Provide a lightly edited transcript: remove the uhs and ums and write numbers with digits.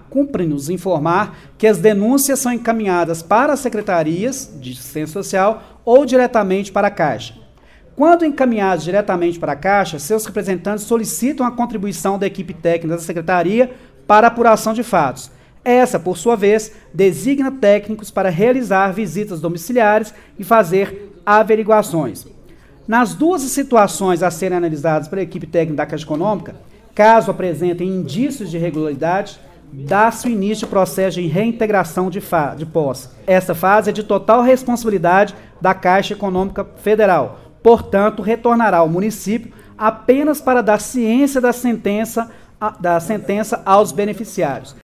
cumpre-nos informar que as denúncias são encaminhadas para as secretarias de assistência social ou diretamente para a Caixa. Quando encaminhados diretamente para a Caixa, seus representantes solicitam a contribuição da equipe técnica da secretaria para apuração de fatos. Essa, por sua vez, designa técnicos para realizar visitas domiciliares e fazer averiguações. Nas duas situações a serem analisadas pela equipe técnica da Caixa Econômica, caso apresentem indícios de irregularidade, dá-se o início de processo de reintegração de posse. Essa fase é de total responsabilidade da Caixa Econômica Federal. Portanto, retornará ao município apenas para dar ciência da sentença aos beneficiários.